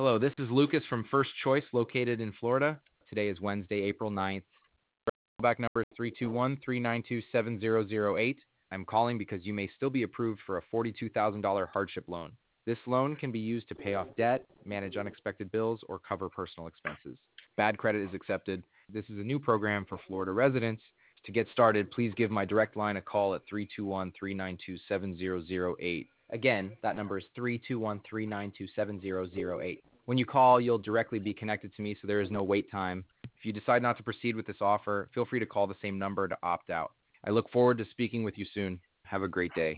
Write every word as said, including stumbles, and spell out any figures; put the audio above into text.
Hello, this is Lucas from First Choice located in Florida. Today is Wednesday, April ninth. Callback number is three two one, three nine two, seven zero zero eight. I'm calling because you may still be approved for a forty-two thousand dollars hardship loan. This loan can be used to pay off debt, manage unexpected bills, or cover personal expenses. Bad credit is accepted. This is a new program for Florida residents. To get started, please give my direct line a call at three two one, three nine two, seven zero zero eight. Again, that number is three two one, three nine two, seven zero zero eight. When you call, you'll directly be connected to me, so there is no wait time. If you decide not to proceed with this offer, feel free to call the same number to opt out. I look forward to speaking with you soon. Have a great day.